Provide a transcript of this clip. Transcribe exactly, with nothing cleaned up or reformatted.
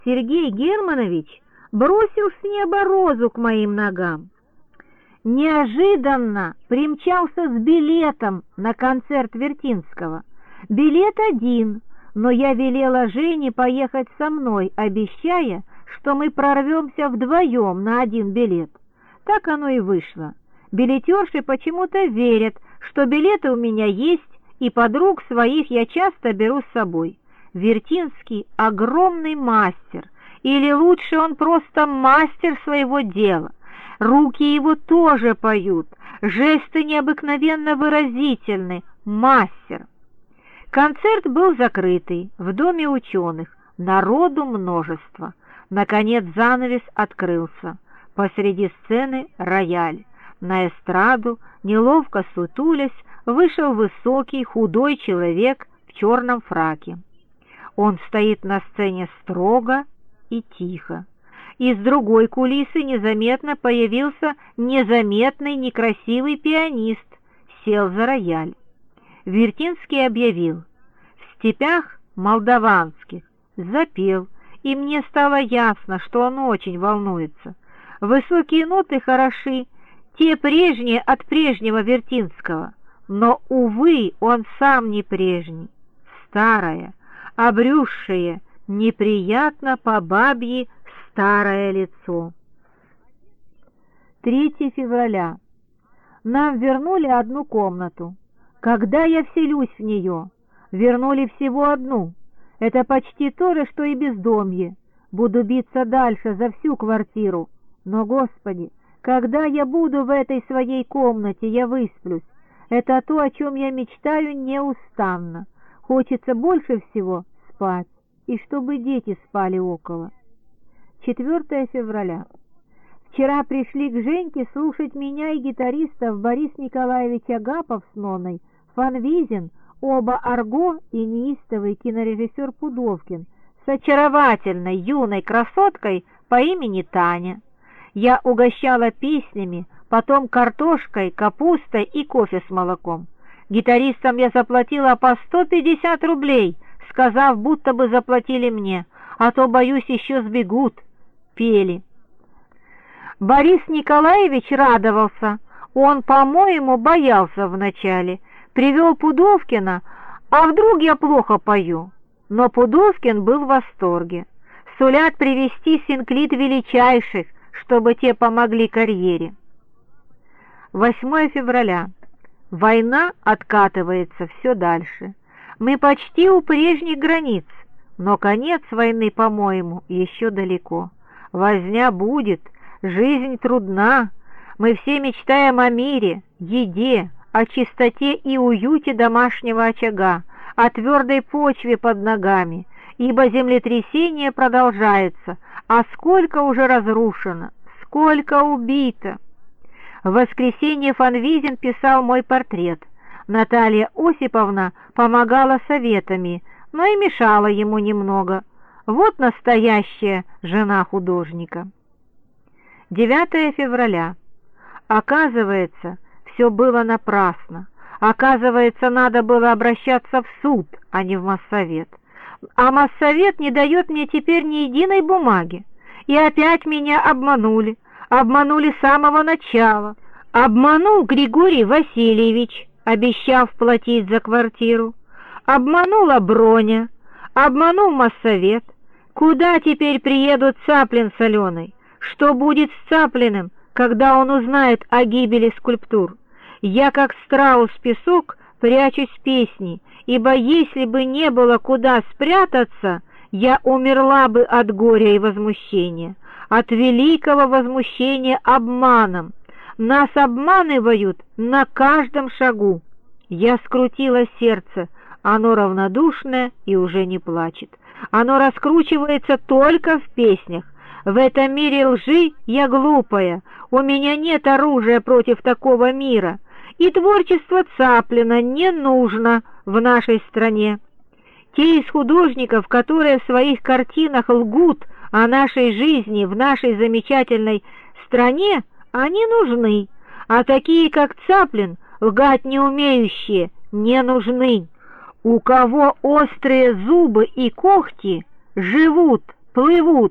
Сергей Германович бросил с неба розу к моим ногам. Неожиданно примчался с билетом на концерт Вертинского. Билет один, но я велела Жене поехать со мной, обещая, что мы прорвемся вдвоем на один билет. Так оно и вышло. Билетерши почему-то верят, что билеты у меня есть, и подруг своих я часто беру с собой. Вертинский — огромный мастер, или лучше он просто мастер своего дела. Руки его тоже поют, жесты необыкновенно выразительны, мастер. Концерт был закрытый, в Доме ученых, народу множество. Наконец занавес открылся. Посреди сцены рояль. На эстраду, неловко сутулясь, вышел высокий, худой человек в черном фраке. Он стоит на сцене строго и тихо. Из другой кулисы незаметно появился незаметный, некрасивый пианист, сел за рояль. Вертинский объявил: «В степях молдаванских», запел, и мне стало ясно, что он очень волнуется. Высокие ноты хороши, те прежние от прежнего Вертинского, но, увы, он сам не прежний. Старое, обрюзшее, неприятно по бабье старое лицо. третьего февраля. Нам вернули одну комнату. Когда я вселюсь в нее? Вернули всего одну. Это почти то же, что и бездомье. Буду биться дальше за всю квартиру. Но, Господи, когда я буду в этой своей комнате, я высплюсь. Это то, о чем я мечтаю неустанно. Хочется больше всего спать, и чтобы дети спали около. четвёртого февраля. Вчера пришли к Женьке слушать меня и гитаристов Борис Николаевич Агапов с Ноной, Фанвизин, оба Арго и неистовый кинорежиссер Пудовкин с очаровательной юной красоткой по имени Таня. Я угощала песнями, потом картошкой, капустой и кофе с молоком. Гитаристам я заплатила по сто пятьдесят рублей, сказав, будто бы заплатили мне, а то, боюсь, еще сбегут. Пели. Борис Николаевич радовался. Он, по-моему, боялся вначале. Привел Пудовкина, а вдруг я плохо пою? Но Пудовкин был в восторге. Сулят привести синклит величайших, чтобы те помогли карьере. восьмого февраля. Война откатывается все дальше. Мы почти у прежних границ, но конец войны, по-моему, еще далеко. Возня будет, жизнь трудна. Мы все мечтаем о мире, еде, о чистоте и уюте домашнего очага, о твердой почве под ногами, ибо землетрясение продолжается, а сколько уже разрушено, сколько убито. В воскресенье Фанвизин писал мой портрет. Наталья Осиповна помогала советами, но и мешала ему немного. Вот настоящая жена художника. девятого февраля. Оказывается, все было напрасно. Оказывается, надо было обращаться в суд, а не в Моссовет. А Моссовет не дает мне теперь ни единой бумаги. И опять меня обманули. Обманули с самого начала. Обманул Григорий Васильевич, обещав платить за квартиру. Обманула Броня. Обманул Моссовет. Куда теперь приедут Цаплин с Аленой? Что будет с Цаплиным, когда он узнает о гибели скульптур? Я, как страус-песок, прячусь в песни, ибо если бы не было куда спрятаться, я умерла бы от горя и возмущения, от великого возмущения обманом. Нас обманывают на каждом шагу. Я скрутила сердце, оно равнодушное и уже не плачет. Оно раскручивается только в песнях. В этом мире лжи я глупая, у меня нет оружия против такого мира, и творчество Цаплина не нужно в нашей стране. Те из художников, которые в своих картинах лгут о нашей жизни в нашей замечательной стране, они нужны, а такие, как Цаплин, лгать не умеющие, не нужны. У кого острые зубы и когти, живут плывут.